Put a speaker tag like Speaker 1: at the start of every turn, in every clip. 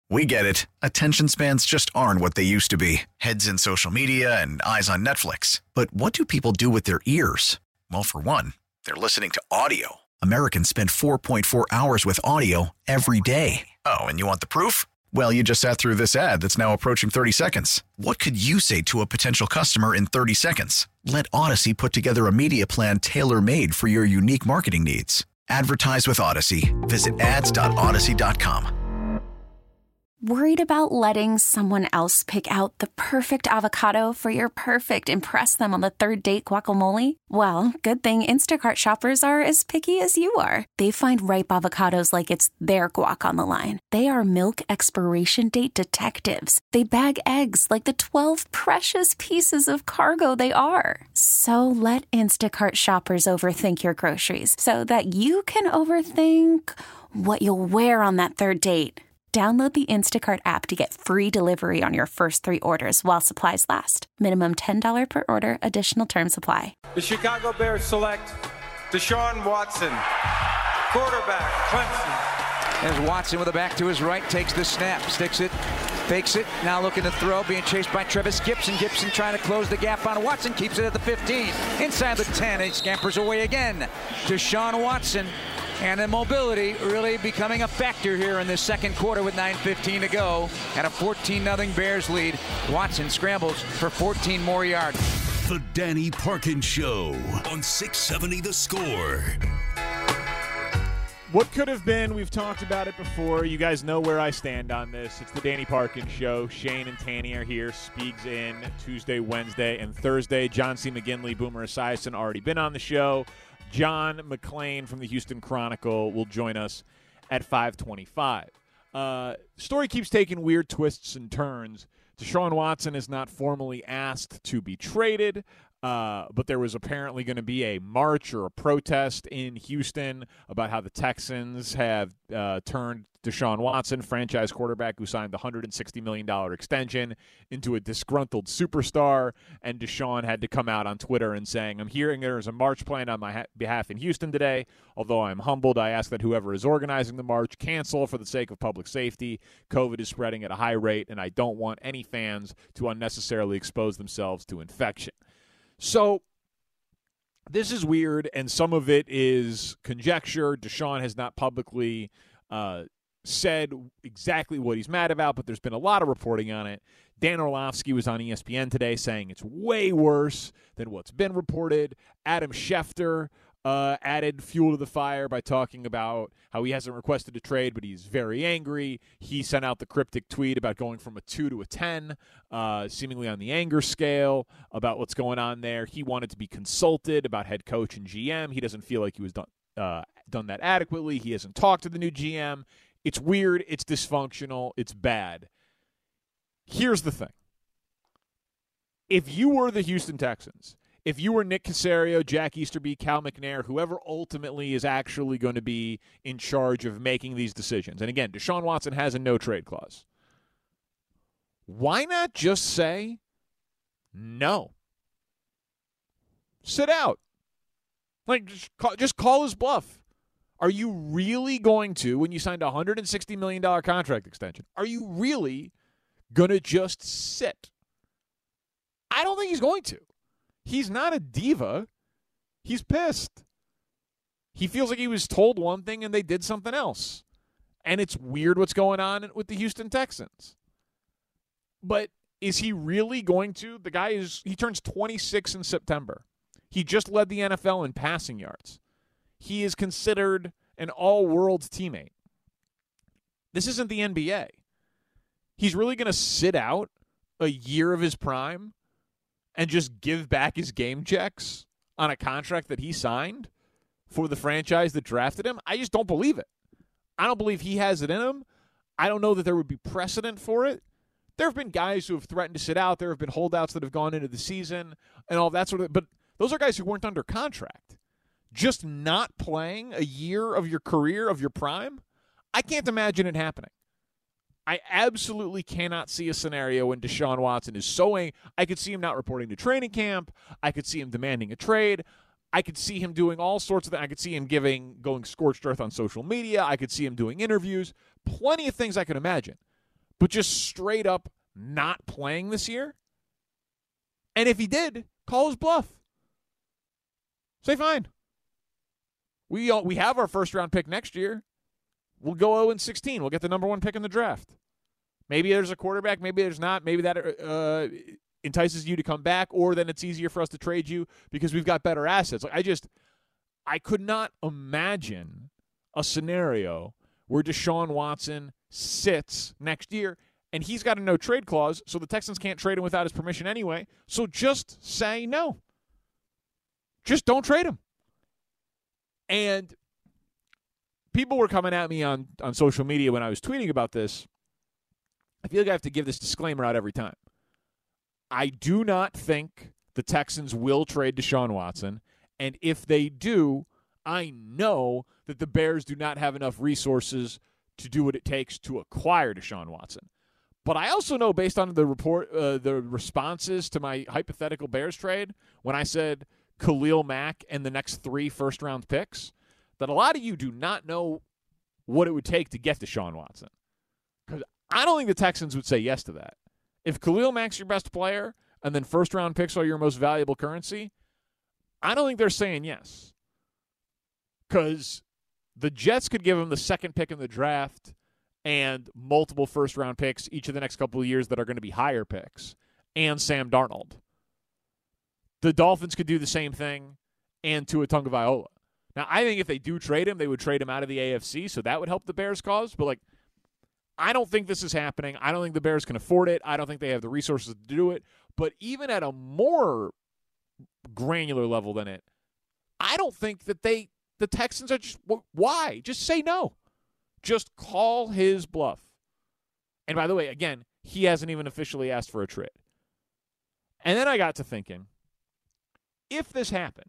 Speaker 1: We get it. Attention spans just aren't what they used to be. Heads in social media and eyes on Netflix. But what do people do with their ears? Well, for one, they're listening to audio. Americans spend 4.4 hours with audio every day. Oh, and you want the proof? Well, you just sat through this ad that's now approaching 30 seconds. What could you say to a potential customer in 30 seconds? Let Odyssey put together a media plan tailor-made for your unique marketing needs. Advertise with Odyssey. Visit ads.odyssey.com.
Speaker 2: Worried about letting someone else pick out the perfect avocado for your perfect impress them on the third date guacamole? Well, good thing Instacart shoppers are as picky as you are. They find ripe avocados like it's their guac on the line. They are milk expiration date detectives. They bag eggs like the 12 precious pieces of cargo they are. So let Instacart shoppers overthink your groceries so that you can overthink what you'll wear on that third date. Download the Instacart app to get free delivery on your first 3 orders while supplies last. Minimum $10 per order. Additional terms apply.
Speaker 3: The Chicago Bears select Deshaun Watson, quarterback, Clemson.
Speaker 4: As Watson with a back to his right, takes the snap, sticks it, fakes it, now looking to throw, being chased by Travis Gibson. Gibson trying to close the gap on Watson, keeps it at the 15, inside the 10, and he scampers away again. Deshaun Watson. And the mobility really becoming a factor here in this second quarter with 9:15 to go. And a 14-0 Bears lead. Watson scrambles for 14 more yards.
Speaker 5: The Danny Parkins Show on 670 The Score.
Speaker 6: What could have been, we've talked about it before. You guys know where I stand on this. It's the Danny Parkins Show. Shane and Tanny are here. Speaks in Tuesday, Wednesday, and Thursday. John C. McGinley, Boomer Esiason already been on the show. John McClain from the Houston Chronicle will join us at 5:25. Story keeps taking weird twists and turns. Deshaun Watson is not formally asked to be traded, but there was apparently going to be a march or a protest in Houston about how the Texans have turned Deshaun Watson, franchise quarterback who signed the $160 million extension, into a disgruntled superstar, and Deshaun had to come out on Twitter and saying, I'm hearing there's a march planned on my behalf in Houston today. Although I'm humbled, I ask that whoever is organizing the march cancel for the sake of public safety. COVID is spreading at a high rate, and I don't want any fans to unnecessarily expose themselves to infection. So this is weird, and some of it is conjecture. Deshaun has not publicly said exactly what he's mad about, but there's been a lot of reporting on it. Dan Orlovsky was on ESPN today saying it's way worse than what's been reported. Adam Schefter added fuel to the fire by talking about how he hasn't requested a trade, but he's very angry. He sent out the cryptic tweet about going from a 2 to a 10, seemingly on the anger scale, about what's going on there. He wanted to be consulted about head coach and GM. He doesn't feel like he was done that adequately. He hasn't talked to the new GM. It's weird. It's dysfunctional. It's bad. Here's the thing. If you were the Houston Texans, if you were Nick Caserio, Jack Easterby, Cal McNair, whoever ultimately is actually going to be in charge of making these decisions, and again, Deshaun Watson has a no-trade clause, why not just say no? Sit out. Like, just call his bluff. Are you really going to, when you signed a $160 million contract extension, are you really going to just sit? I don't think he's going to. He's not a diva. He's pissed. He feels like he was told one thing and they did something else. And it's weird what's going on with the Houston Texans. But is he really going to? The guy he turns 26 in September. He just led the NFL in passing yards. He is considered an all-world teammate. This isn't the NBA. He's really going to sit out a year of his prime and just give back his game checks on a contract that he signed for the franchise that drafted him? I just don't believe it. I don't believe he has it in him. I don't know that there would be precedent for it. There have been guys who have threatened to sit out. There have been holdouts that have gone into the season and all that sort of, but those are guys who weren't under contract. Just not playing a year of your career, of your prime, I can't imagine it happening. I absolutely cannot see a scenario when Deshaun Watson is so angry. I could see him not reporting to training camp. I could see him demanding a trade. I could see him doing all sorts of things. I could see him going scorched earth on social media. I could see him doing interviews. Plenty of things I could imagine. but just straight up not playing this year? And if he did, call his bluff. Say, fine. We have our first-round pick next year. We'll go 0-16. We'll get the number 1 pick in the draft. Maybe there's a quarterback. Maybe there's not. Maybe that entices you to come back, or then it's easier for us to trade you because we've got better assets. I could not imagine a scenario where Deshaun Watson sits next year, and he's got a no-trade clause, so the Texans can't trade him without his permission anyway. So just say no. Just don't trade him. And people were coming at me on social media when I was tweeting about this. I feel like I have to give this disclaimer out every time. I do not think the Texans will trade Deshaun Watson, and if they do, I know that the Bears do not have enough resources to do what it takes to acquire Deshaun Watson. But I also know, based on the responses to my hypothetical Bears trade, when I said Khalil Mack and the next 3 first-round picks, that a lot of you do not know what it would take to get Deshaun Watson. Because I don't think the Texans would say yes to that. If Khalil Mack's your best player and then first-round picks are your most valuable currency, I don't think they're saying yes. Because the Jets could give him the 2nd pick in the draft and multiple first-round picks each of the next couple of years that are going to be higher picks, and Sam Darnold. The Dolphins could do the same thing, and Tua Tagovailoa. Now, I think if they do trade him, they would trade him out of the AFC, so that would help the Bears' cause. But, I don't think this is happening. I don't think the Bears can afford it. I don't think they have the resources to do it. But even at a more granular level than it, I don't think that the Texans are just, why? Just say no. Just call his bluff. And by the way, again, he hasn't even officially asked for a trade. And then I got to thinking, if this happened,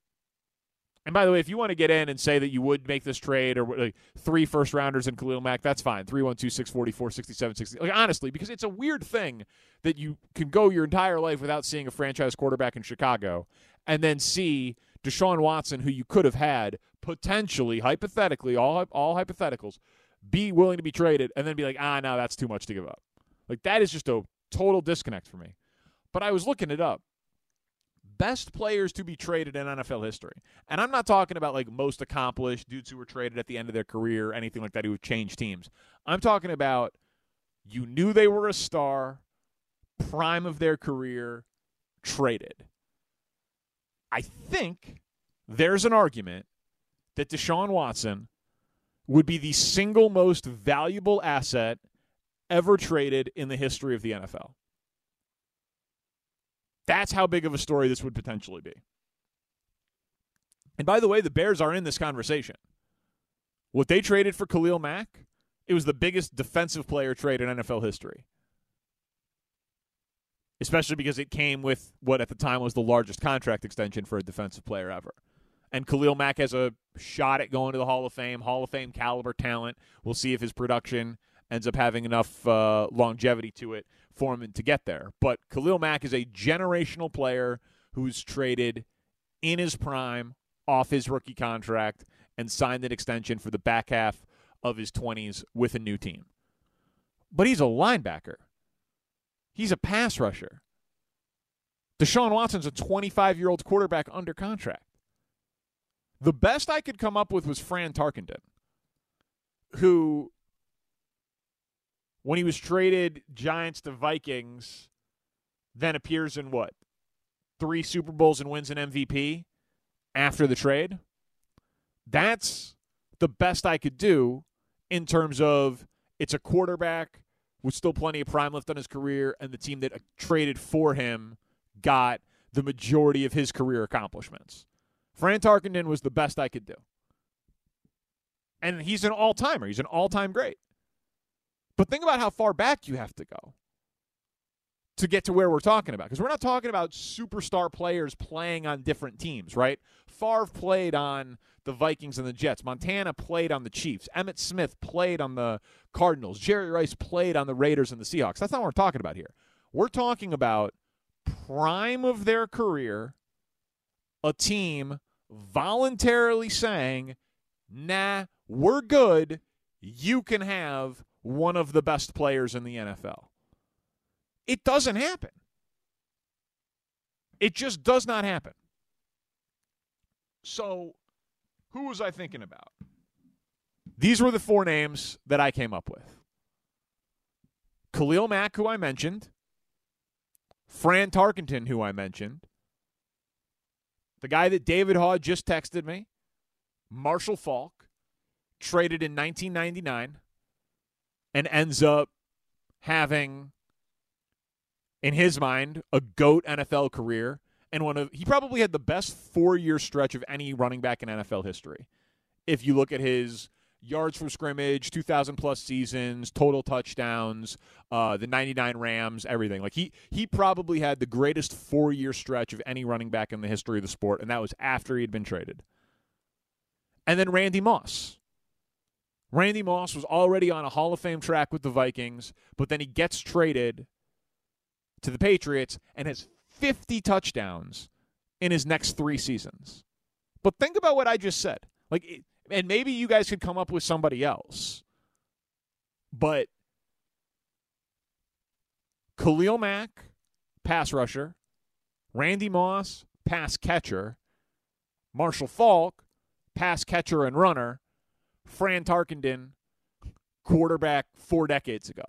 Speaker 6: and by the way, if you want to get in and say that you would make this trade or 3 first-rounders and Khalil Mack, that's fine. 312-644-6760. Honestly, because it's a weird thing that you can go your entire life without seeing a franchise quarterback in Chicago and then see Deshaun Watson, who you could have had, potentially, hypothetically, all hypotheticals, be willing to be traded and then be like, no, that's too much to give up. That is just a total disconnect for me. But I was looking it up. Best players to be traded in NFL history. And I'm not talking about most accomplished dudes who were traded at the end of their career, anything like that, who have changed teams. I'm talking about you knew they were a star, prime of their career, traded. I think there's an argument that Deshaun Watson would be the single most valuable asset ever traded in the history of the NFL. That's how big of a story this would potentially be. And by the way, the Bears are in this conversation. What they traded for Khalil Mack, it was the biggest defensive player trade in NFL history. Especially because it came with what at the time was the largest contract extension for a defensive player ever. And Khalil Mack has a shot at going to the Hall of Fame caliber talent. We'll see if his production ends up having enough longevity to it for him to get there. But Khalil Mack is a generational player who's traded in his prime off his rookie contract and signed an extension for the back half of his 20s with a new team. But he's a linebacker. He's a pass rusher. Deshaun Watson's a 25-year-old quarterback under contract. The best I could come up with was Fran Tarkenton, who, when he was traded Giants to Vikings, then appears in 3 Super Bowls and wins an MVP after the trade. That's the best I could do in terms of it's a quarterback with still plenty of prime left on his career, and the team that traded for him got the majority of his career accomplishments. Fran Tarkenton was the best I could do. And he's an all-timer. He's an all-time great. But think about how far back you have to go to get to where we're talking about. Because we're not talking about superstar players playing on different teams, right? Favre played on the Vikings and the Jets. Montana played on the Chiefs. Emmitt Smith played on the Cardinals. Jerry Rice played on the Raiders and the Seahawks. That's not what we're talking about here. We're talking about prime of their career, a team voluntarily saying, nah, we're good. You can have one of the best players in the NFL. It doesn't happen. It just does not happen. So, who was I thinking about? These were the 4 names that I came up with. Khalil Mack, who I mentioned. Fran Tarkenton, who I mentioned. The guy that David Haw just texted me. Marshall Faulk, traded in 1999 and ends up having, in his mind, a GOAT NFL career. And he probably had the best 4-year stretch of any running back in NFL history. If you look at his yards from scrimmage, 2,000-plus seasons, total touchdowns, the 99 Rams, everything. Like he probably had the greatest 4-year stretch of any running back in the history of the sport, and that was after he had been traded. And then Randy Moss. Randy Moss was already on a Hall of Fame track with the Vikings, but then he gets traded to the Patriots and has 50 touchdowns in his next 3 seasons. But think about what I just said. And maybe you guys could come up with somebody else. But Khalil Mack, pass rusher. Randy Moss, pass catcher. Marshall Faulk, pass catcher and runner. Fran Tarkenton, quarterback 4 decades ago.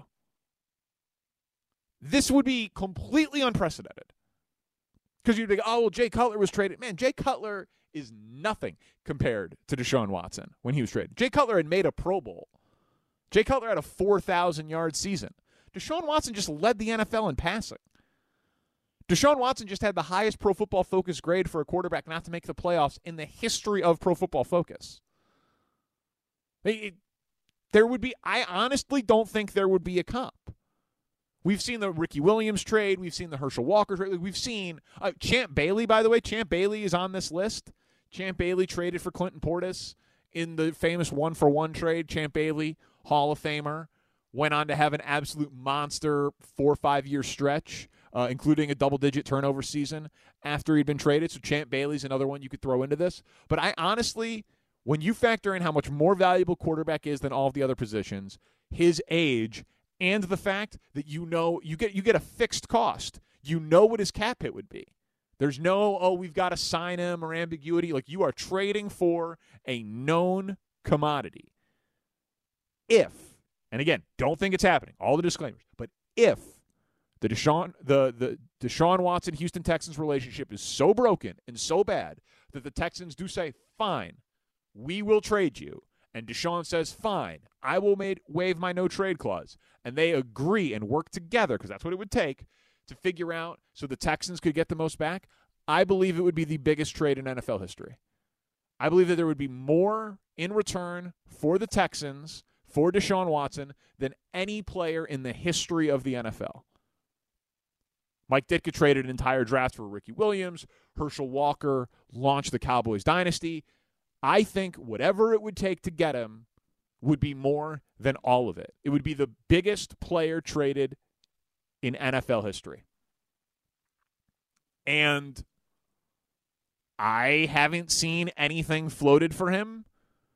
Speaker 6: This would be completely unprecedented. Because you'd think, oh, well, Jay Cutler was traded. Man, Jay Cutler is nothing compared to Deshaun Watson when he was traded. Jay Cutler had made a Pro Bowl. Jay Cutler had a 4,000-yard season. Deshaun Watson just led the NFL in passing. Deshaun Watson just had the highest Pro Football Focus grade for a quarterback not to make the playoffs in the history of Pro Football Focus. There would be, I honestly don't think there would be a comp. We've seen the Ricky Williams trade. We've seen the Herschel Walker trade. We've seen Champ Bailey, by the way. Champ Bailey is on this list. Champ Bailey traded for Clinton Portis in the famous 1-for-1 trade. Champ Bailey, Hall of Famer, went on to have an absolute monster 4 or 5 year stretch, including a double-digit turnover season after he'd been traded. So Champ Bailey's another one you could throw into this. But I honestly, when you factor in how much more valuable quarterback is than all of the other positions, his age, and the fact that you get a fixed cost. You know what his cap hit would be. There's no, we've got to sign him or ambiguity. Like, you are trading for a known commodity. If, and again, don't think it's happening, all the disclaimers, but if the Deshaun Watson Houston Texans relationship is so broken and so bad that the Texans do say, fine, we will trade you, and Deshaun says, fine, I will waive my no-trade clause, and they agree and work together, because that's what it would take, to figure out so the Texans could get the most back, I believe it would be the biggest trade in NFL history. I believe that there would be more in return for the Texans, for Deshaun Watson, than any player in the history of the NFL. Mike Ditka traded an entire draft for Ricky Williams. Herschel Walker launched the Cowboys dynasty. I think whatever it would take to get him would be more than all of it. It would be the biggest player traded in NFL history. And I haven't seen anything floated for him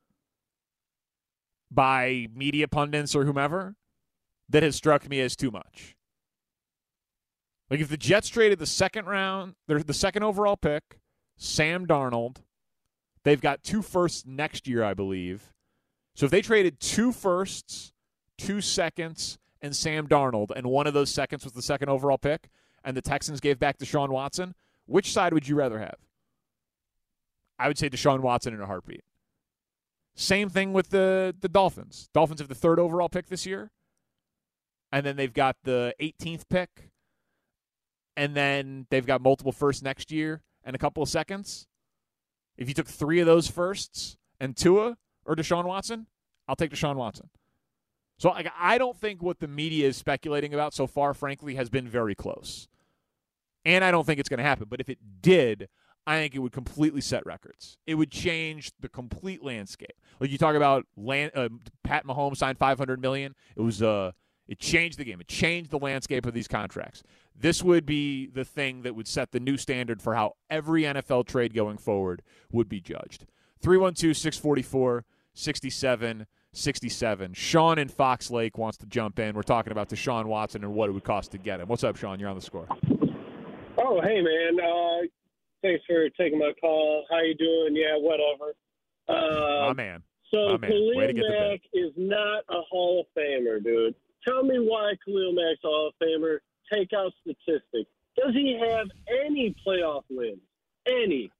Speaker 6: by media pundits or whomever that has struck me as too much. Like, if the Jets traded the second overall pick, Sam Darnold, they've got 2 firsts next year, I believe. So if they traded 2 firsts, 2 seconds, and Sam Darnold, and one of those seconds was the second overall pick, and the Texans gave back Deshaun Watson, which side would you rather have? I would say Deshaun Watson in a heartbeat. Same thing with the Dolphins. Dolphins have the 3rd overall pick this year, and then they've got the 18th pick, and then they've got multiple firsts next year and a couple of seconds. If you took 3 of those firsts and Tua or Deshaun Watson, I'll take Deshaun Watson. So I don't think what the media is speculating about so far, frankly, has been very close. And I don't think it's going to happen. But if it did, I think it would completely set records. It would change the complete landscape. Like, you talk about Pat Mahomes signed $500 million. It changed the game. It changed the landscape of these contracts. This would be the thing that would set the new standard for how every NFL trade going forward would be judged. 312-644-6770. 67. Sean in Fox Lake wants to jump in. We're talking about Deshaun Watson and what it would cost to get him. What's up, Sean? You're on the score.
Speaker 7: Oh, hey, man. Thanks for taking my call. How you doing? Yeah, whatever.
Speaker 6: My man.
Speaker 7: So
Speaker 6: My man. Way to
Speaker 7: Khalil
Speaker 6: get the
Speaker 7: Mack is not a Hall of Famer, dude. Tell me why Khalil Mack's a Hall of Famer. Take out statistics. Does he have any playoff wins? Any?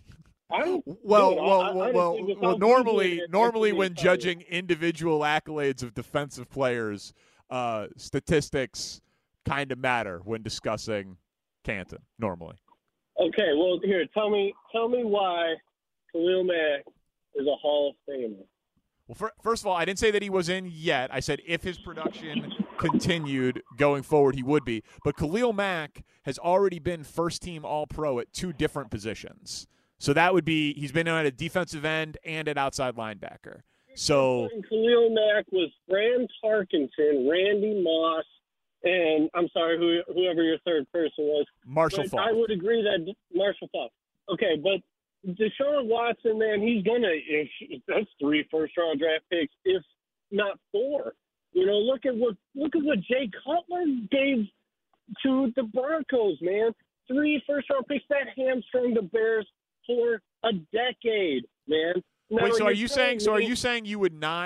Speaker 6: Normally when judging individual accolades of defensive players, statistics kind of matter when discussing Canton. Normally.
Speaker 7: Okay, well, here, tell me why Khalil Mack is a Hall of Famer.
Speaker 6: Well, first of all, I didn't say that he was in yet. I said if his production continued going forward, he would be. But Khalil Mack has already been first-team All-Pro at 2 different positions. So that would be – he's been at a defensive end and at outside linebacker. So
Speaker 7: Khalil Mack was Fran Tarkenton, Randy Moss, and I'm sorry, whoever your third person was.
Speaker 6: Marshall Faulk.
Speaker 7: I would agree that Marshall Faulk. Okay, but Deshaun Watson, man, he's going to – that's 3 first-round draft picks, if not 4. You know, look at what Jay Cutler gave to the Broncos, man. 3 first-round picks that hamstrung the Bears for a decade, man. Now,
Speaker 6: wait, so are you saying you would not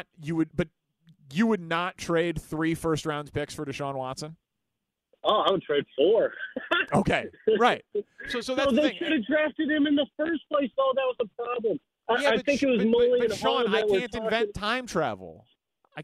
Speaker 6: trade 3 first-round picks for Deshaun Watson?
Speaker 7: Oh, I would trade 4.
Speaker 6: Okay, right. So that's the
Speaker 7: they
Speaker 6: thing.
Speaker 7: should have drafted him in the first place. though. That was the problem. I think it was
Speaker 6: but Sean, I can't invent time travel. I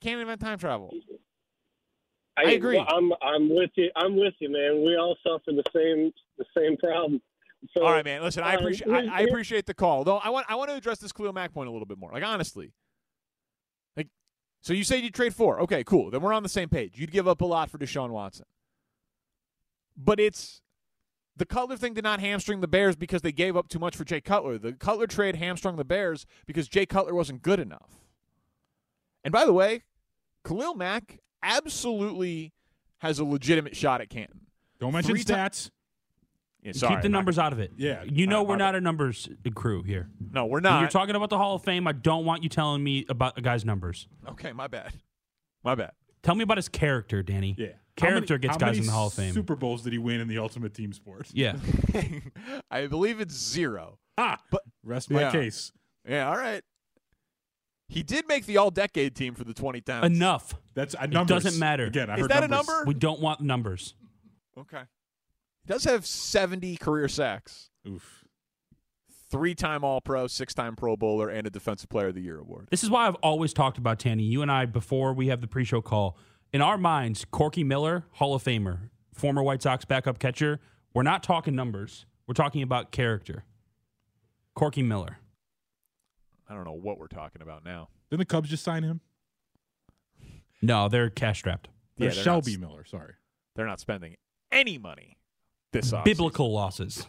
Speaker 6: agree.
Speaker 7: Well, I'm with you. I'm with you, man. We all suffer the same problem. So,
Speaker 6: all right, man. Listen, I appreciate the call. Though I want to address this Khalil Mack point a little bit more. Like honestly. Like, so you say you'd trade 4. Okay, cool. Then we're on the same page. You'd give up a lot for Deshaun Watson. But the Cutler thing did not hamstring the Bears because they gave up too much for Jay Cutler. The Cutler trade hamstrung the Bears because Jay Cutler wasn't good enough. And by the way, Khalil Mack absolutely has a legitimate shot at Canton.
Speaker 8: Don't mention stats.
Speaker 6: Yeah, sorry,
Speaker 9: keep the numbers out of it.
Speaker 8: Yeah.
Speaker 9: We're not a numbers crew here.
Speaker 6: No, we're not.
Speaker 9: When you're talking about the Hall of Fame, I don't want you telling me about a guy's numbers.
Speaker 6: Okay, my bad.
Speaker 9: Tell me about his character, Danny.
Speaker 8: Yeah.
Speaker 9: Character gets guys in the Hall of Fame.
Speaker 8: Super Bowls did he win in the Ultimate Team Sport?
Speaker 9: Yeah.
Speaker 6: I believe it's 0.
Speaker 8: But rest my case.
Speaker 6: Yeah, all right. He did make the all-decade team for the 2010s.
Speaker 9: Enough.
Speaker 8: That's
Speaker 9: it doesn't matter.
Speaker 8: Again, I
Speaker 6: Is
Speaker 8: heard
Speaker 6: that
Speaker 8: numbers.
Speaker 6: a number?
Speaker 9: We don't want numbers.
Speaker 6: Okay. He does have 70 career sacks.
Speaker 8: Oof.
Speaker 6: 3-time All-Pro, 6-time Pro Bowler, and a Defensive Player of the Year award.
Speaker 9: This is why I've always talked about, Tanny, you and I, before we have the pre-show call. In our minds, Corky Miller, Hall of Famer, former White Sox backup catcher, we're not talking numbers. We're talking about character. Corky Miller.
Speaker 6: I don't know what we're talking about now.
Speaker 8: Didn't the Cubs just sign him?
Speaker 9: No, they're cash-strapped.
Speaker 8: Yeah, Shelby Miller, sorry.
Speaker 6: They're not spending any money this offseason.
Speaker 9: Biblical losses.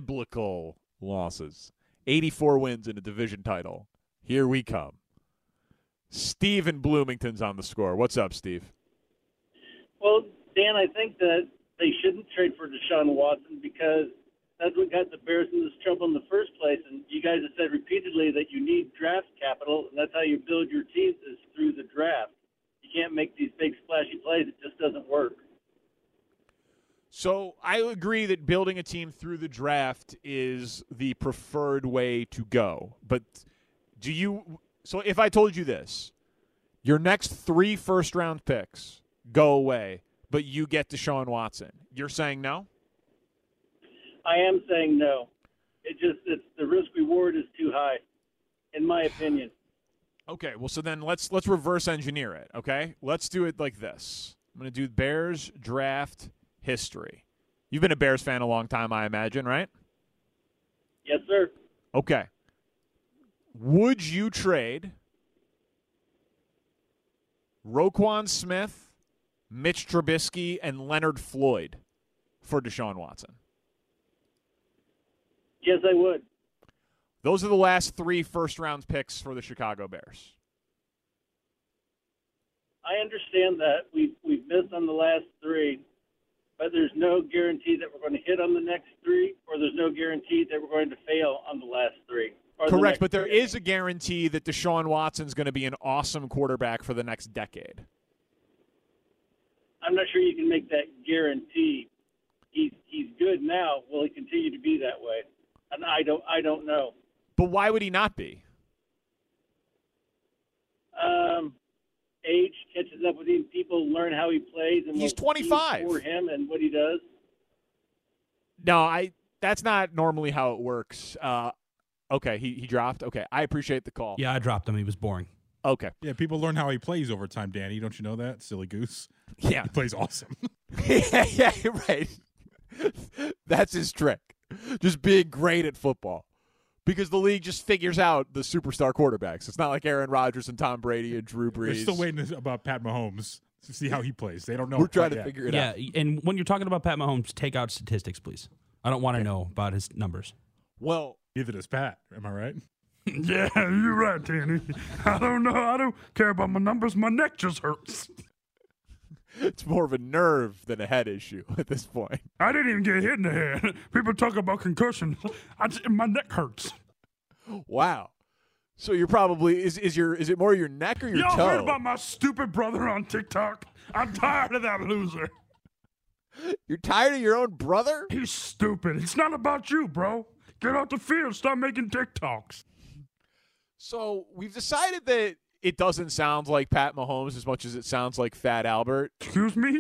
Speaker 6: 84 wins in a division title. Here we come. Steve in Bloomington's on the score. What's up, Steve?
Speaker 10: Well, Dan, I think that they shouldn't trade for Deshaun Watson because that's what got the Bears in this trouble in the first place. And you guys have said repeatedly that you need draft capital, and that's how you build your teams is through the draft. You can't make these big splashy plays. It just doesn't work.
Speaker 6: So I agree that building a team through the draft is the preferred way to go. But so if I told you this, your next 3 first-round picks go away, but you get Deshaun Watson, you're saying no?
Speaker 10: I am saying no. It's the risk-reward is too high, in my opinion.
Speaker 6: Okay, well, so then let's reverse engineer it, okay? Let's do it like this. I'm going to do Bears draft history. You've been a Bears fan a long time, I imagine, right?
Speaker 10: Yes, sir.
Speaker 6: Okay. Would you trade Roquan Smith, Mitch Trubisky, and Leonard Floyd for Deshaun Watson?
Speaker 10: Yes, I would.
Speaker 6: Those are the last 3 first-round picks for the Chicago Bears.
Speaker 10: I understand that. We've missed on the last 3, but there's no guarantee that we're going to hit on the next 3, or there's no guarantee that we're going to fail on the last 3.
Speaker 6: Correct, but there is a guarantee that Deshaun Watson's going to be an awesome quarterback for the next decade.
Speaker 10: I'm not sure you can make that guarantee. He's good now. Will he continue to be that way? And I don't know.
Speaker 6: But why would he not be?
Speaker 10: Age catches up with him. People learn how he plays, and
Speaker 6: he's 25
Speaker 10: for him and what he does.
Speaker 6: No, that's not normally how it works. Okay, he dropped. Okay, I appreciate the call.
Speaker 9: Yeah, I dropped him. He was boring.
Speaker 6: Okay.
Speaker 8: Yeah, people learn how he plays over time, Danny. Don't you know that, silly goose?
Speaker 6: Yeah.
Speaker 8: He plays awesome.
Speaker 6: yeah, right. That's his trick. Just being great at football. Because the league just figures out the superstar quarterbacks. It's not like Aaron Rodgers and Tom Brady and Drew Brees.
Speaker 8: They're still waiting about Pat Mahomes to see how he plays. They don't know.
Speaker 6: We're trying to figure it out.
Speaker 9: Yeah, and when you're talking about Pat Mahomes, take out statistics, please. I don't want to know about his numbers.
Speaker 6: Well,
Speaker 8: neither does Pat. Am I right?
Speaker 11: Yeah, you're right, Danny. I don't know. I don't care about my numbers. My neck just hurts.
Speaker 6: It's more of a nerve than a head issue at this point.
Speaker 11: I didn't even get hit in the head. People talk about concussion. My neck hurts.
Speaker 6: Wow. So you're probably is it more your neck or your toe?
Speaker 11: Y'all heard about my stupid brother on TikTok? I'm tired of that loser.
Speaker 6: You're tired of your own brother?
Speaker 11: He's stupid. It's not about you, bro. Get off the field. Stop making TikToks.
Speaker 6: So we've decided that it doesn't sound like Pat Mahomes as much as it sounds like Fat Albert.
Speaker 11: Excuse me?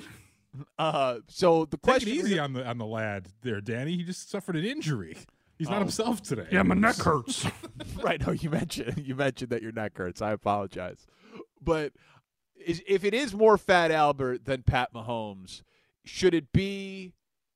Speaker 6: So the question
Speaker 8: Take it easy on the lad there, Danny. He just suffered an injury. He's not himself today.
Speaker 11: Yeah, my neck hurts.
Speaker 6: Right. No, you mentioned that your neck hurts. I apologize. But if it is more Fat Albert than Pat Mahomes, should it be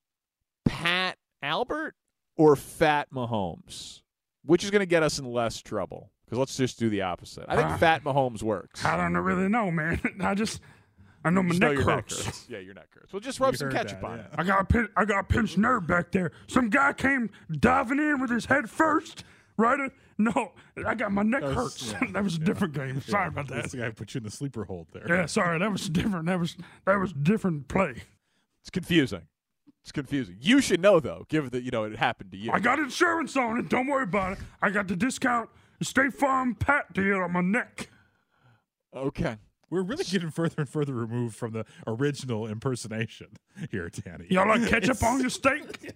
Speaker 6: Pat Albert or Fat Mahomes? Which is going to get us in less trouble? Because let's just do the opposite. I think Fat Mahomes works.
Speaker 11: I don't really know, man. I know my neck hurts.
Speaker 6: Yeah, your neck hurts. Well, just rub some ketchup on it.
Speaker 11: I got a pinched nerve back there. Some guy came diving in with his head first. Right? No, I got my neck hurts. Yeah, that was a different game. Sorry about that.
Speaker 8: This guy put you in the sleeper hold there.
Speaker 11: Yeah, sorry. That was different. That was different play.
Speaker 6: It's confusing. You should know though, given that it happened to you.
Speaker 11: I got insurance on it. Don't worry about it. I got the discount State Farm Pat deal on my neck.
Speaker 6: Okay.
Speaker 8: We're really getting further and further removed from the original impersonation here, Danny.
Speaker 11: Y'all like ketchup on your steak?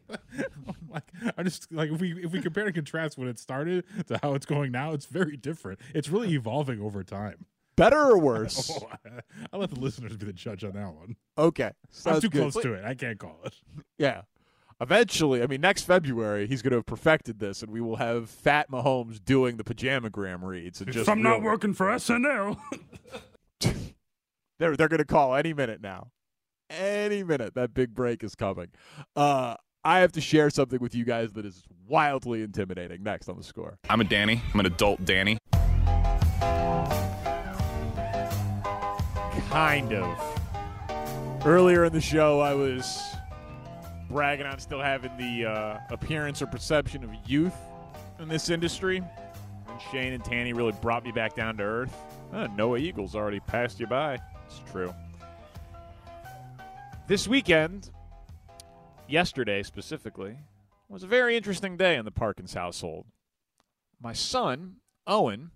Speaker 8: I just like if we compare and contrast when it started to how it's going now, it's very different. It's really evolving over time.
Speaker 6: Better or worse?
Speaker 8: I'll let the listeners be the judge on that one.
Speaker 6: Okay.
Speaker 8: I'm too close to it. I can't call it.
Speaker 6: Yeah. Eventually, next February, he's going to have perfected this, and we will have Fat Mahomes doing the pajamagram reads. And
Speaker 11: if I'm not working for SNL.
Speaker 6: They're going to call any minute now. Any minute. That big break is coming. I have to share something with you guys that is wildly intimidating next on The Score.
Speaker 12: I'm a Danny. I'm an adult Danny.
Speaker 6: Kind of. Earlier in the show, I was bragging on still having the appearance or perception of youth in this industry. And Shane and Tanny really brought me back down to earth. Noah Eagles already passed you by. It's true. This weekend, yesterday specifically, was a very interesting day in the Parkins household. My son, Owen,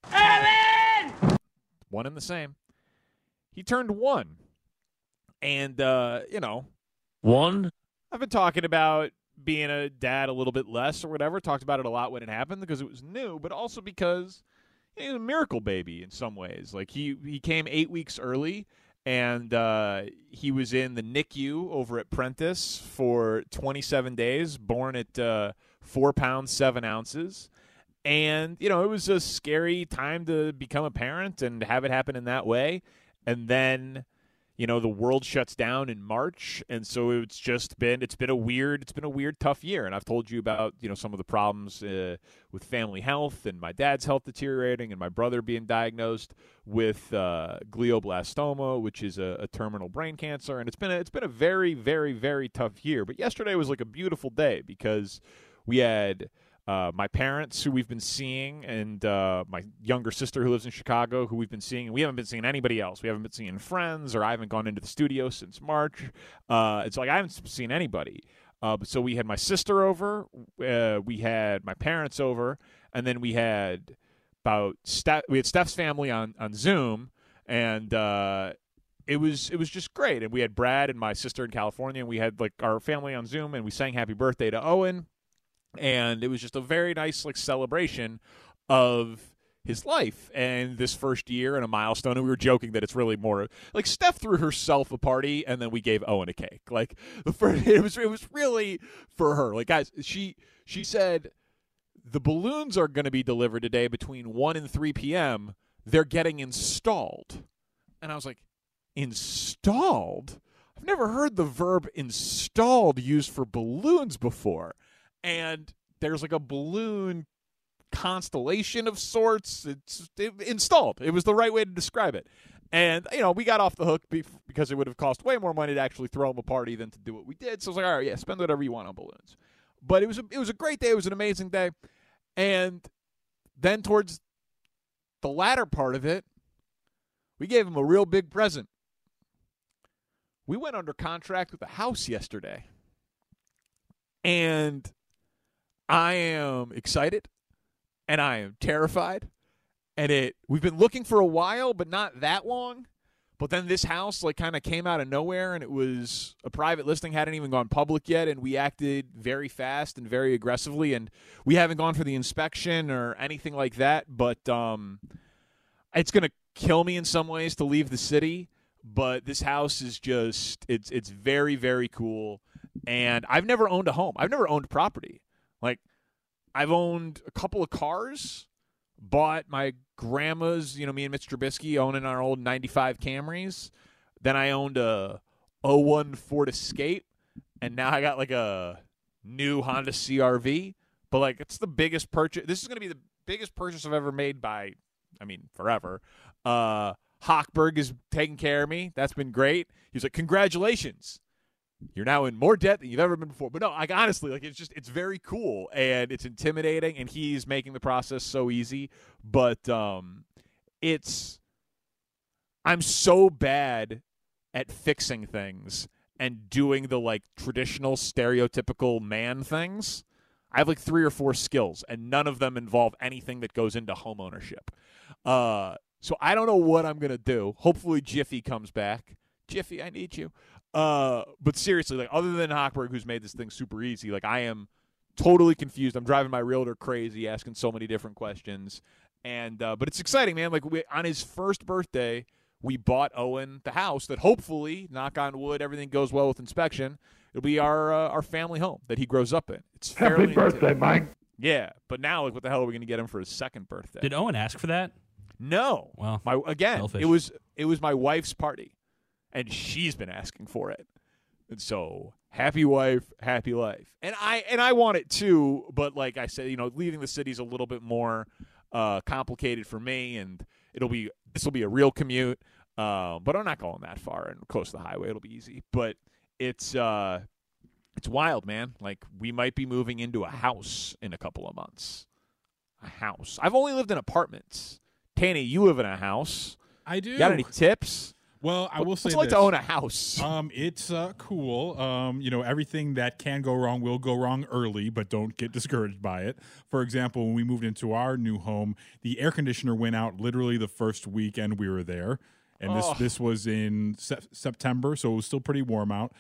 Speaker 6: one and the same, he turned 1. And,
Speaker 13: One?
Speaker 6: I've been talking about being a dad a little bit less or whatever. Talked about it a lot when it happened because it was new, but also because he's a miracle baby in some ways. Like he came 8 weeks early, and he was in the NICU over at Prentice for 27 days, born at 4 pounds, 7 ounces. And, it was a scary time to become a parent and have it happen in that way. And then, the world shuts down in March, and so it's been a weird, tough year. And I've told you about, some of the problems with family health and my dad's health deteriorating, and my brother being diagnosed with glioblastoma, which is a terminal brain cancer. And it's been a very, very, very tough year. But yesterday was like a beautiful day because we had my parents, who we've been seeing, and my younger sister who lives in Chicago, who we've been seeing. And we haven't been seeing anybody else. We haven't been seeing friends, or I haven't gone into the studio since March. It's like I haven't seen anybody. So we had my sister over, we had my parents over, and then we had Steph's family on Zoom, and it was just great. And we had Brad and my sister in California, and we had like our family on Zoom, and we sang Happy Birthday to Owen, and it was just a very nice like celebration of his life and this first year and a milestone. And we were joking that it's really more like Steph threw herself a party and then we gave Owen a cake. Like the first, it was really for her. Like, guys, she said the balloons are going to be delivered today between 1 and 3 p.m. They're getting installed. And I was like, installed? I've never heard the verb installed used for balloons before. And there's like a balloon constellation of sorts. It's installed. It was the right way to describe it. And, we got off the hook because it would have cost way more money to actually throw them a party than to do what we did. So I was like, all right, yeah, spend whatever you want on balloons. But it was a great day. It was an amazing day. And then towards the latter part of it, we gave him a real big present. We went under contract with a house yesterday. And I am excited. And I am terrified. And we've been looking for a while, but not that long. But then this house kind of came out of nowhere, and it was a private listing, hadn't even gone public yet, and we acted very fast and very aggressively, and we haven't gone for the inspection or anything like that. But it's going to kill me in some ways to leave the city. But this house is just it's very, very cool. And I've never owned a home. I've never owned property. I've owned a couple of cars, bought my grandma's, me and Mitch Trubisky owning our old 95 Camrys. Then I owned a 01 Ford Escape, and now I got a new Honda CR-V. But it's the biggest purchase. This is going to be the biggest purchase I've ever made forever. Hochberg is taking care of me. That's been great. He was like, congratulations. You're now in more debt than you've ever been before. But no, honestly, it's very cool, and it's intimidating, and he's making the process so easy. But I'm so bad at fixing things and doing the traditional stereotypical man things. I have 3 or 4 skills, and none of them involve anything that goes into home ownership. So I don't know what I'm going to do. Hopefully Jiffy comes back. Jiffy, I need you. But seriously, other than Hochberg, who's made this thing super easy, I am totally confused. I'm driving my realtor crazy, asking so many different questions. And but it's exciting, man. On his first birthday, we bought Owen the house that hopefully, knock on wood, everything goes well with inspection. It'll be our family home that he grows up in. It's
Speaker 11: Happy birthday, Mike.
Speaker 6: Yeah, but now what the hell are we going to get him for his second birthday?
Speaker 9: Did Owen ask for that?
Speaker 6: No.
Speaker 9: Well,
Speaker 6: selfish. It was my wife's party. And she's been asking for it. And so, happy wife, happy life. And I want it too, but like I said, leaving the city is a little bit more complicated for me, and this will be a real commute. But I'm not going that far and close to the highway. It'll be easy. But it's wild, man. We might be moving into a house in a couple of months. A house. I've only lived in apartments. Tanny, you live in a house.
Speaker 8: I do.
Speaker 6: Got any tips?
Speaker 8: Well, I will say
Speaker 6: what's it like
Speaker 8: this.
Speaker 6: to own a house?
Speaker 8: It's cool. Everything that can go wrong will go wrong early, but don't get discouraged by it. For example, when we moved into our new home, the air conditioner went out literally the first weekend we were there. And this was in September, so it was still pretty warm out.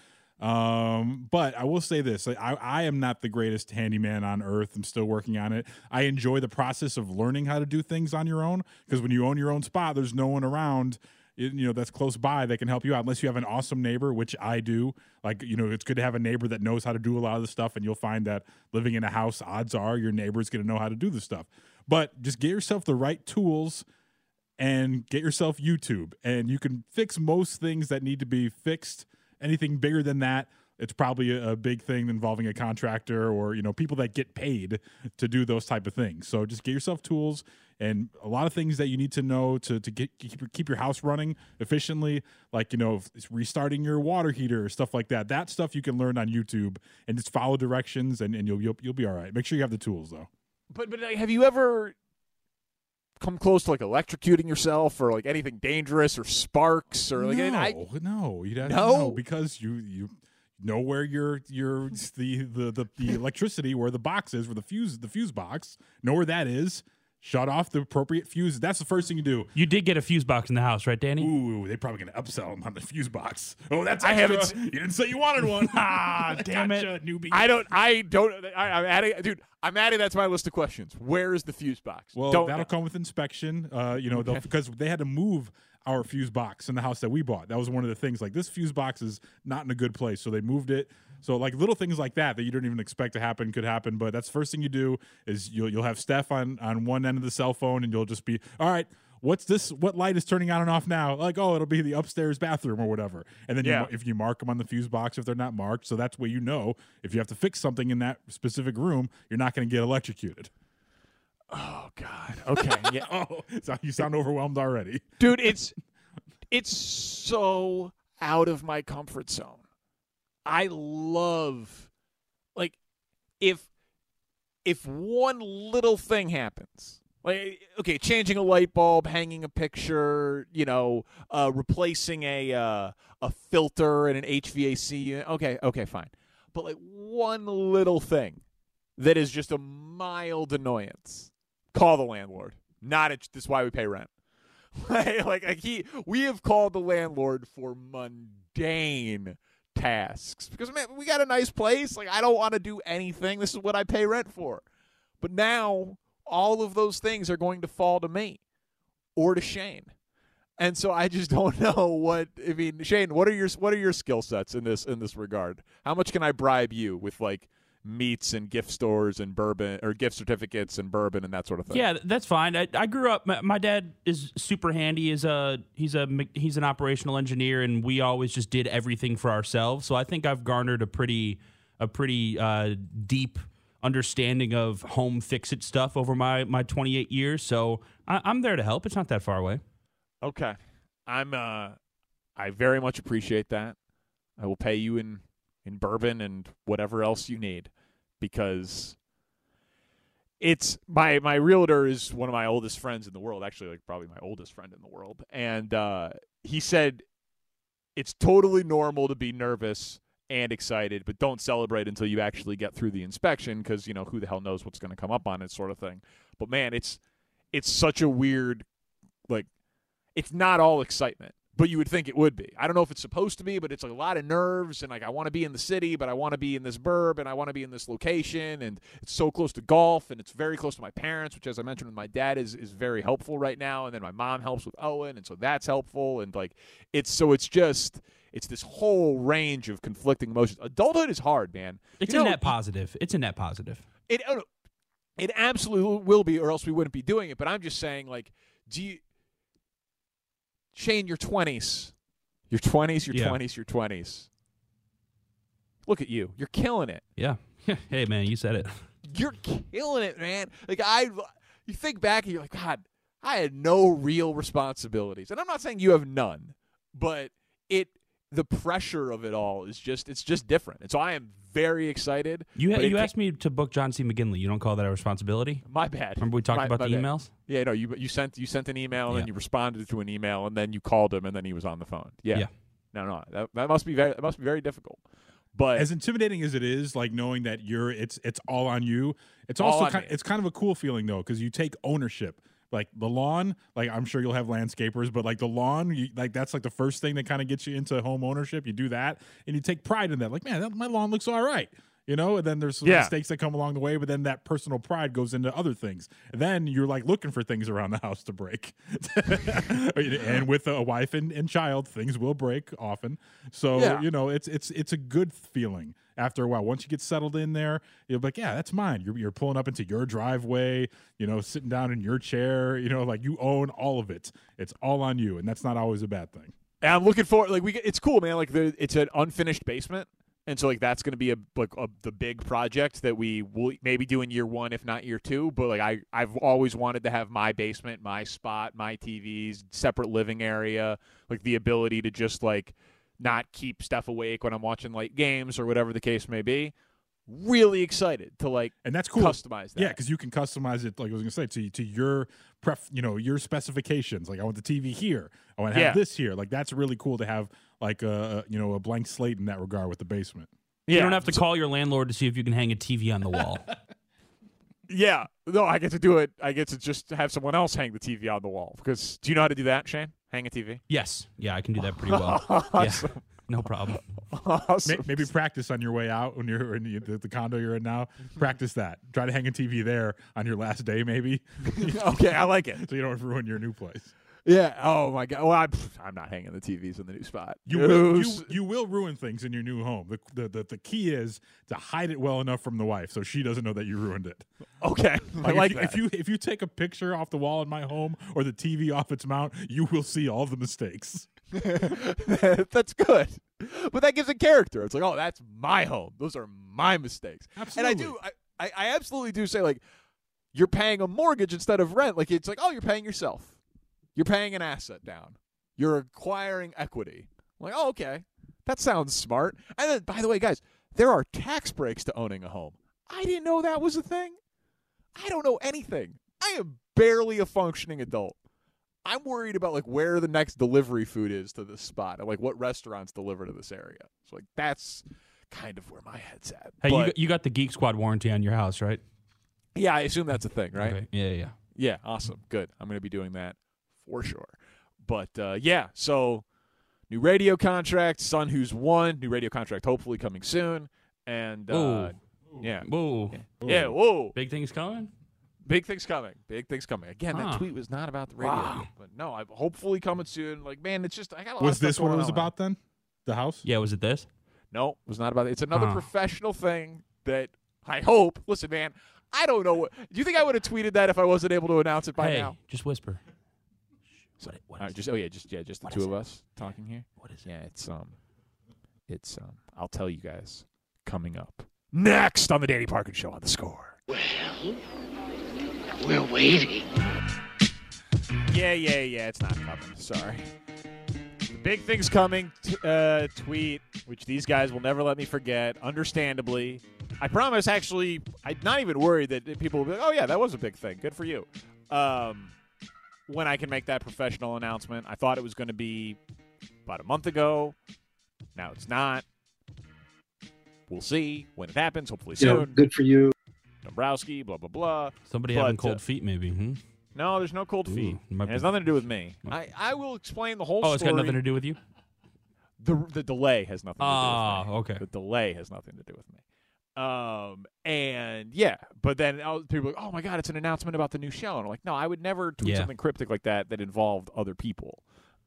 Speaker 8: But I will say this. I am not the greatest handyman on earth. I'm still working on it. I enjoy the process of learning how to do things on your own, because when you own your own spot, there's no one around that's close by that can help you out, unless you have an awesome neighbor, which I do. It's good to have a neighbor that knows how to do a lot of the stuff, and you'll find that living in a house, odds are your neighbor's going to know how to do the stuff. But just get yourself the right tools and get yourself YouTube, and you can fix most things that need to be fixed. Anything bigger than that, it's probably a big thing involving a contractor or, people that get paid to do those type of things. So just get yourself tools and a lot of things that you need to know to keep your house running efficiently, restarting your water heater, stuff like that. That stuff you can learn on YouTube and just follow directions and you'll be all right. Make sure you have the tools though.
Speaker 6: But have you ever come close to electrocuting yourself or anything dangerous or sparks or
Speaker 8: no, because you know where the electricity, where the box is, where the fuse box, know where that is. Shut off the appropriate fuse. That's the first thing you do.
Speaker 9: You did get a fuse box in the house, right, Danny?
Speaker 8: Ooh, they're probably going to upsell them on the fuse box. Oh, that's extra. You didn't say you wanted one.
Speaker 9: Damn it,
Speaker 8: newbie.
Speaker 14: I'm adding that to my list of questions. Where is the fuse box?
Speaker 8: Well, that'll come with inspection. Because they had to move our fuse box in the house that we bought. That was one of the things. Like, this fuse box is not in a good place, so they moved it. So, like, little things like that you don't even expect to happen could happen. But that's the first thing you do is you'll have Steph on one end of the cell phone, and you'll just be, all right, what's this? What light is turning on and off now? Like, oh, it'll be the upstairs bathroom or whatever. And then if you mark them on the fuse box if they're not marked, so that's where you know if you have to fix something in that specific room, you're not going to get electrocuted.
Speaker 14: Oh, God. Okay. Yeah.
Speaker 8: So you sound overwhelmed already.
Speaker 14: Dude, it's so out of my comfort zone. I love, like, if one little thing happens, like, okay, changing a light bulb, hanging a picture, replacing a filter in an HVAC unit. Okay, fine. But, like, one little thing that is just a mild annoyance, call the landlord. This is why we pay rent. We have called the landlord for mundane tasks because, man, we got a nice place. Like, I don't want to do anything. This is what I pay rent for. But now all of those things are going to fall to me or to Shane. And so I just don't know Shane, what are your skill sets in this regard? How much can I bribe you with, like, meats and gift stores and bourbon or gift certificates and bourbon and that sort of thing?
Speaker 9: Yeah, that's fine. I grew up. My dad is super handy. He's an operational engineer, and we always just did everything for ourselves. So I think I've garnered a pretty deep understanding of home fix-it stuff over my 28 years. So I'm there to help. It's not that far away.
Speaker 14: Okay, I very much appreciate that. I will pay you in bourbon and whatever else you need, because it's my realtor is one of my oldest friends in the world, actually, like, probably my oldest friend in the world. And he said it's totally normal to be nervous and excited, but don't celebrate until you actually get through the inspection, because, who the hell knows what's going to come up on it, sort of thing. But, man, it's such a weird, like, it's not all excitement. But you would think it would be. I don't know if it's supposed to be, but it's a lot of nerves, and, like, I want to be in the city, but I want to be in this burb, and I want to be in this location, and it's so close to golf, and it's very close to my parents, which, as I mentioned, my dad is very helpful right now, and then my mom helps with Owen, and so that's helpful, and, like, it's this whole range of conflicting emotions. Adulthood is hard, man.
Speaker 9: It's a net positive. It's a net positive.
Speaker 14: It absolutely will be, or else we wouldn't be doing it. But I'm just saying, like, Shane, your 20s. Your 20s. Look at you. You're killing it.
Speaker 9: Yeah. Hey, man, you said it.
Speaker 14: You're killing it, man. Like, you think back and you're like, God, I had no real responsibilities. And I'm not saying you have none, but the pressure of it all is it's just different. And so I am very excited.
Speaker 9: You asked me to book John C. McGinley. You don't call that a responsibility?
Speaker 14: My bad.
Speaker 9: Remember we talked about the emails?
Speaker 14: Yeah, no, you sent an email, and then you responded to an email, and then you called him, and then he was on the phone. Yeah. No, that must be very difficult. But
Speaker 8: as intimidating as it is, like, knowing that it's all on you, it's also it's kind of a cool feeling, though, because you take ownership. Like, the lawn, like, I'm sure you'll have landscapers, but, like, the lawn, that's, like, the first thing that kind of gets you into home ownership. You do that, and you take pride in that. Like, man, my lawn looks all right. And then there's some mistakes that come along the way, but then that personal pride goes into other things. And then you're, like, looking for things around the house to break. And with a wife and child, things will break often. So, it's a good feeling after a while. Once you get settled in there, you'll be like, yeah, that's mine. You're pulling up into your driveway, sitting down in your chair, like, you own all of it. It's all on you, and that's not always a bad thing.
Speaker 14: And I'm looking forward, like, it's cool, man. Like, it's an unfinished basement. And so, like, that's going to be the big project that we will maybe do in year one, if not year two. But, like, I've always wanted to have my basement, my spot, my TVs, separate living area, like, the ability to just, like, not keep Steph awake when I'm watching late games or whatever the case may be. Really excited to, like,
Speaker 8: and that's cool.
Speaker 14: Customize that.
Speaker 8: Yeah, because you can customize it, like I was going to say, to your your specifications. Like, I want the TV here. I want to have this here. Like, that's really cool to have, like, a blank slate in that regard with the basement.
Speaker 9: You don't have to call your landlord to see if you can hang a TV on the wall.
Speaker 14: Yeah. No, I get to do it. I get to just have someone else hang the TV on the wall. Because do you know how to do that, Shane? Hang a TV?
Speaker 9: Yes. Yeah, I can do that pretty well.
Speaker 14: Awesome.
Speaker 9: Yeah, no problem.
Speaker 14: Awesome.
Speaker 8: Maybe practice on your way out when you're in the condo you're in now. Practice that. Try to hang a TV there on your last day, maybe.
Speaker 14: Okay, I like it.
Speaker 8: So you don't ruin your new place.
Speaker 14: Yeah. Oh my God. Well, I'm not hanging the TVs in the new spot.
Speaker 8: You will ruin things in your new home. The key is to hide it well enough from the wife so she doesn't know that you ruined it.
Speaker 14: Okay. I like that.
Speaker 8: If you take a picture off the wall in my home or the TV off its mount, you will see all the mistakes.
Speaker 14: That's good. But that gives it character. It's like, oh, that's my home. Those are my mistakes.
Speaker 8: Absolutely.
Speaker 14: And I absolutely do say, like, you're paying a mortgage instead of rent. Like, it's like, oh, you're paying yourself. You're paying an asset down. You're acquiring equity. I'm like, oh, okay. That sounds smart. And then, by the way, guys, there are tax breaks to owning a home. I didn't know that was a thing. I don't know anything. I am barely a functioning adult. I'm worried about, like, where the next delivery food is to this spot and, like, what restaurants deliver to this area. So, like, that's kind of where my head's at.
Speaker 9: Hey,
Speaker 14: but,
Speaker 9: you got the Geek Squad warranty on your house, right?
Speaker 14: Yeah, I assume that's a thing, right?
Speaker 9: Okay. Yeah.
Speaker 14: Yeah, awesome. Good. I'm going to be doing that for sure. But, yeah, so new radio contract, Son Who's Won, new radio contract hopefully coming soon. And, yeah.
Speaker 9: Whoa.
Speaker 14: Yeah, whoa.
Speaker 9: Big things coming?
Speaker 14: Big things coming. Big things coming. Again, that tweet was not about the radio.
Speaker 9: Wow.
Speaker 14: But, no, I'm hopefully coming soon. Like, man, it's just, I got a lot
Speaker 8: Was
Speaker 14: of stuff
Speaker 8: this what
Speaker 14: going
Speaker 8: it was
Speaker 14: on.
Speaker 8: about then? The house?
Speaker 9: Yeah, was it this?
Speaker 14: No, it was not about it. It's another professional thing that I hope. Listen, man, I don't know. Do you think I would have tweeted that if I wasn't able to announce it by now?
Speaker 9: Just whisper.
Speaker 14: What is just the two of us talking here.
Speaker 9: What is it?
Speaker 14: Yeah, it's I'll tell you guys coming up next on the Danny Parkin Show on The Score.
Speaker 15: Well, we're waiting.
Speaker 14: Yeah, it's not coming. Sorry. The big thing's coming. Tweet, which these guys will never let me forget. Understandably, I promise. Actually, I'm not even worried that people will be like, "Oh yeah, that was a big thing. Good for you." When I can make that professional announcement. I thought it was going to be about a month ago. Now it's not. We'll see when it happens, hopefully soon.
Speaker 15: Good for you.
Speaker 14: Dombrowski, blah, blah, blah.
Speaker 9: Somebody having cold feet, maybe.
Speaker 14: No, there's no cold feet. It has nothing to do with me. I will explain the whole story.
Speaker 9: Oh, it's got nothing to do with you?
Speaker 14: The delay has nothing to do with me.
Speaker 9: Okay.
Speaker 14: The delay has nothing to do with me. And yeah, but then people are like, oh my God, it's an announcement about the new show. And I'm like, no, I would never tweet something cryptic like that involved other people.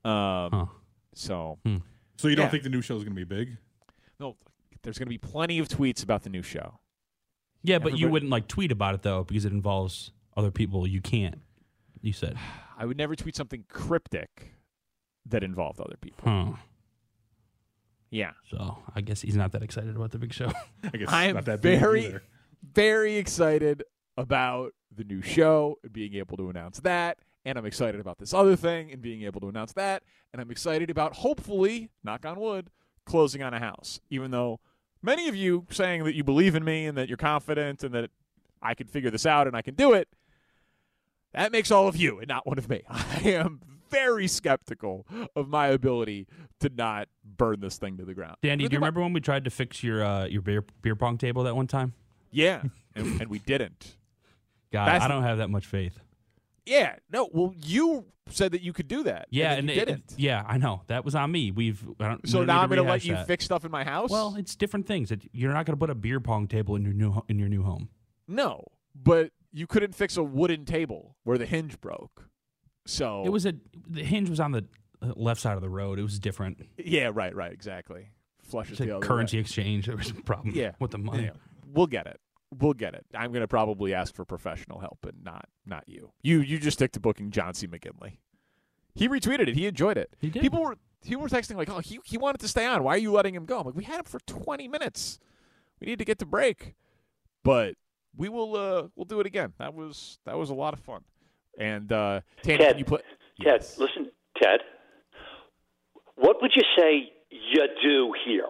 Speaker 14: So
Speaker 8: you don't think the new show is going to be big?
Speaker 14: No, there's going to be plenty of tweets about the new show.
Speaker 9: Yeah, but you wouldn't like tweet about it though because it involves other people. You can't. You said
Speaker 14: I would never tweet something cryptic that involved other people. Yeah.
Speaker 9: So I guess he's not that excited about the big show.
Speaker 8: I guess
Speaker 14: I am
Speaker 8: not that big
Speaker 14: very, very excited about the new show and being able to announce that. And I'm excited about this other thing and being able to announce that. And I'm excited about hopefully, knock on wood, closing on a house. Even though many of you saying that you believe in me and that you're confident and that I can figure this out and I can do it, that makes all of you and not one of me. I am very skeptical of my ability to not burn this thing to the ground.
Speaker 9: Danny, do you remember when we tried to fix your beer pong table that one time?
Speaker 14: Yeah, and we didn't.
Speaker 9: God, I don't have that much faith.
Speaker 14: Yeah, no. Well, you said that you could do that.
Speaker 9: Yeah,
Speaker 14: and you didn't.
Speaker 9: Yeah, I know that was on me.
Speaker 14: So now I'm going to let you fix stuff in my house.
Speaker 9: Well, it's different things. You're not going to put a beer pong table in your new home.
Speaker 14: No, but you couldn't fix a wooden table where the hinge broke. So
Speaker 9: the hinge was on the left side of the road. It was different.
Speaker 14: Yeah, right, exactly. Flushes the other
Speaker 9: currency
Speaker 14: way.
Speaker 9: exchange. There was a problem with the money.
Speaker 14: Yeah. We'll get it. I'm going to probably ask for professional help and not you. You just stick to booking John C. McGinley. He retweeted it. He enjoyed it.
Speaker 9: He did.
Speaker 14: People were texting like, oh, he wanted to stay on. Why are you letting him go? I'm like, we had him for 20 minutes. We need to get to break. But we will we'll do it again. That was a lot of fun. And Tanny,
Speaker 16: Ted,
Speaker 14: you put
Speaker 16: Ted, listen, Ted. What would you say you do here?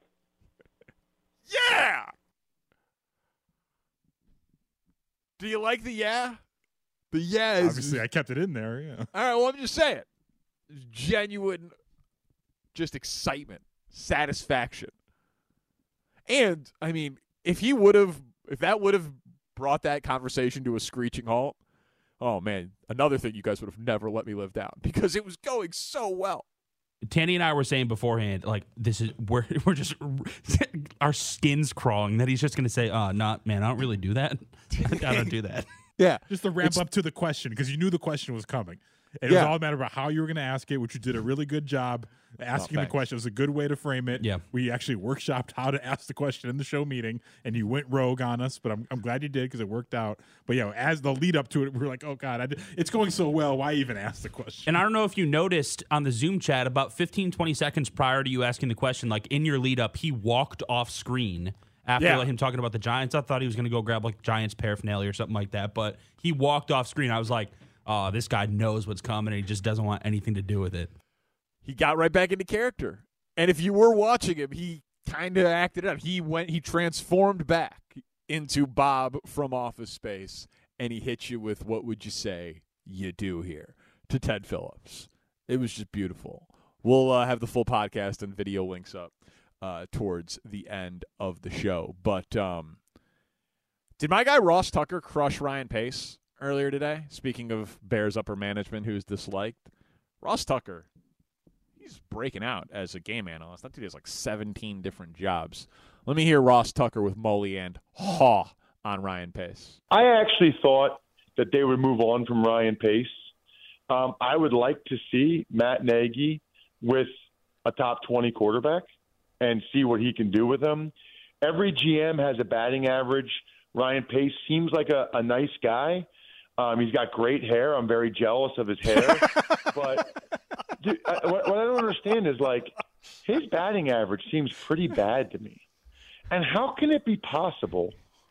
Speaker 14: Yeah. Do you like the yeah? The yeah is
Speaker 8: obviously I kept it in there. Yeah.
Speaker 14: All right. Well, I'm just saying, genuine, just excitement, satisfaction, And, I mean, if that would have brought that conversation to a screeching halt, oh, man, another thing you guys would have never let me live down because it was going so well.
Speaker 9: Tanny and I were saying beforehand, like, we're just our skin's crawling that he's just going to say, not, man, I don't really do that. I don't do that.
Speaker 14: Yeah.
Speaker 8: Just to ramp up to the question, because you knew the question was coming. And it was all a matter about how you were going to ask it, which you did a really good job asking the question. It was a good way to frame it.
Speaker 9: Yeah.
Speaker 8: We actually workshopped how to ask the question in the show meeting, and you went rogue on us, but I'm glad you did because it worked out. But, as the lead up to it, we were like, oh, God, it's going so well. Why even ask the question?
Speaker 9: And I don't know if you noticed on the Zoom chat, about 15, 20 seconds prior to you asking the question, like in your lead up, he walked off screen. After him talking about the Giants, I thought he was going to go grab like Giants paraphernalia or something like that. But he walked off screen. I was like, oh, this guy knows what's coming and he just doesn't want anything to do with it.
Speaker 14: He got right back into character. And if you were watching him, he kind of acted out. He transformed back into Bob from Office Space, and he hit you with, what would you say you do here, to Ted Phillips. It was just beautiful. We'll have the full podcast and video links up towards the end of the show. But did my guy Ross Tucker crush Ryan Pace earlier today? Speaking of Bears upper management who's disliked, Ross Tucker, he's breaking out as a game analyst. That dude has like 17 different jobs. Let me hear Ross Tucker with Moley and Haw on Ryan Pace.
Speaker 15: I actually thought that they would move on from Ryan Pace. I would like to see Matt Nagy with a top 20 quarterback and see what he can do with them. Every GM has a batting average. Ryan Pace seems like a nice guy. He's got great hair. I'm very jealous of his hair. But dude, what I don't understand is, like, his batting average seems pretty bad to me. And how can it be possible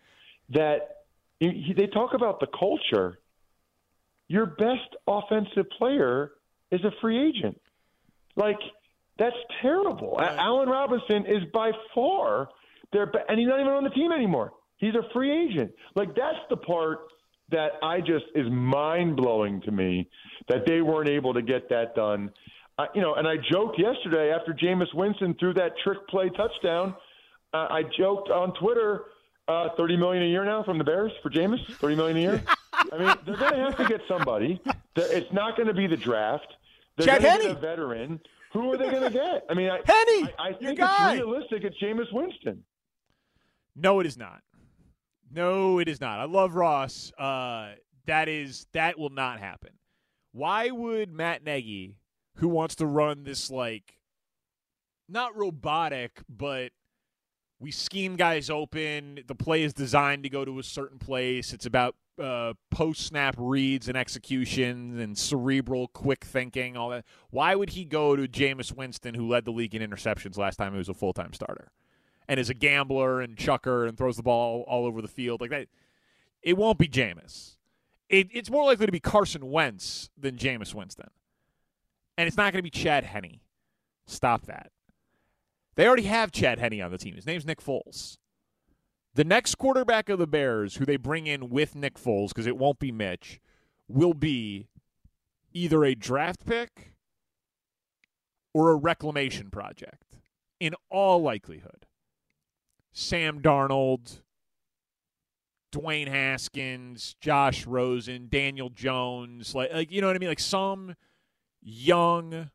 Speaker 15: that they talk about the culture? Your best offensive player is a free agent. Like, that's terrible. Allen Robinson is by far and he's not even on the team anymore. He's a free agent. Like, that's the part that is mind-blowing to me, that they weren't able to get that done. And I joked yesterday after Jameis Winston threw that trick play touchdown. I joked on Twitter, $30 million a year now from the Bears for Jameis, $30 million a year. I mean, they're going to have to get somebody. It's not going to be the draft. They're going to get a veteran. Who are they going to get? I mean, I think it's realistic it's Jameis Winston.
Speaker 14: No, it is not. No, it is not. I love Ross. That will not happen. Why would Matt Nagy, who wants to run this, like, not robotic, but we scheme guys open, the play is designed to go to a certain place, it's about post-snap reads and execution and cerebral, quick thinking, all that. Why would he go to Jameis Winston, who led the league in interceptions last time he was a full-time starter, and is a gambler and chucker and throws the ball all over the field like that? It won't be Jameis. It's more likely to be Carson Wentz than Jameis Winston. And it's not going to be Chad Henne. Stop that. They already have Chad Henne on the team. His name's Nick Foles. The next quarterback of the Bears, who they bring in with Nick Foles, because it won't be Mitch, will be either a draft pick or a reclamation project, in all likelihood. Sam Darnold, Dwayne Haskins, Josh Rosen, Daniel Jones, like you know what I mean? Like some young.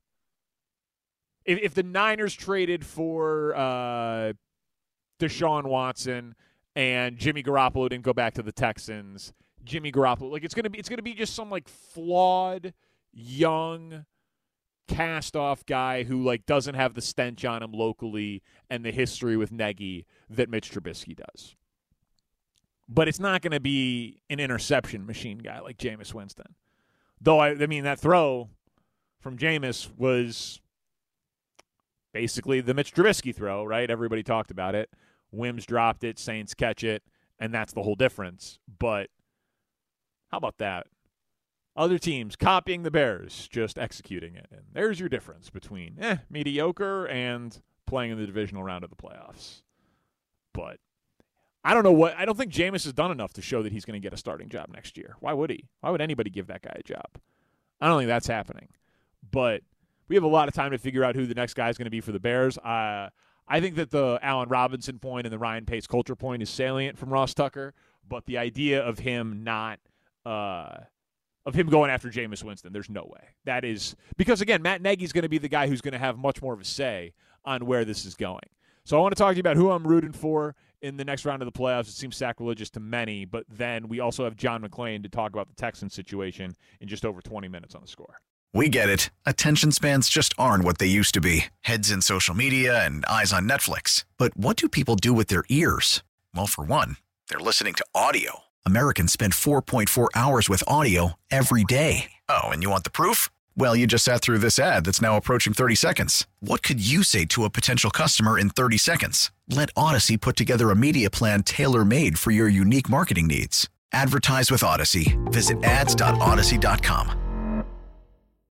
Speaker 14: If the Niners traded for Deshaun Watson and Jimmy Garoppolo didn't go back to the Texans, Jimmy Garoppolo, like it's gonna be just some like flawed young cast-off guy who like doesn't have the stench on him locally and the history with Nagy that Mitch Trubisky does. But it's not going to be an interception machine guy like Jameis Winston. Though, I mean, that throw from Jameis was basically the Mitch Trubisky throw, right? Everybody talked about it. Wims dropped it, Saints catch it, and that's the whole difference. But how about that? Other teams copying the Bears, just executing it. And there's your difference between mediocre and playing in the divisional round of the playoffs. But I don't think Jameis has done enough to show that he's going to get a starting job next year. Why would he? Why would anybody give that guy a job? I don't think that's happening. But we have a lot of time to figure out who the next guy is going to be for the Bears. I I think that the Allen Robinson point and the Ryan Pace culture point is salient from Ross Tucker, but the idea of him not of him going after Jameis Winston, there's no way. That is because, again, Matt Nagy's going to be the guy who's going to have much more of a say on where this is going. So I want to talk to you about who I'm rooting for in the next round of the playoffs. It seems sacrilegious to many, but then we also have John McClain to talk about the Texans situation in just over 20 minutes on The Score.
Speaker 1: We get it. Attention spans just aren't what they used to be. Heads in social media and eyes on Netflix. But what do people do with their ears? Well, for one, they're listening to audio. Americans spend 4.4 hours with audio every day. Oh, and you want the proof? Well, you just sat through this ad that's now approaching 30 seconds. What could you say to a potential customer in 30 seconds? Let Odyssey put together a media plan tailor-made for your unique marketing needs. Advertise with Odyssey. Visit ads.odyssey.com.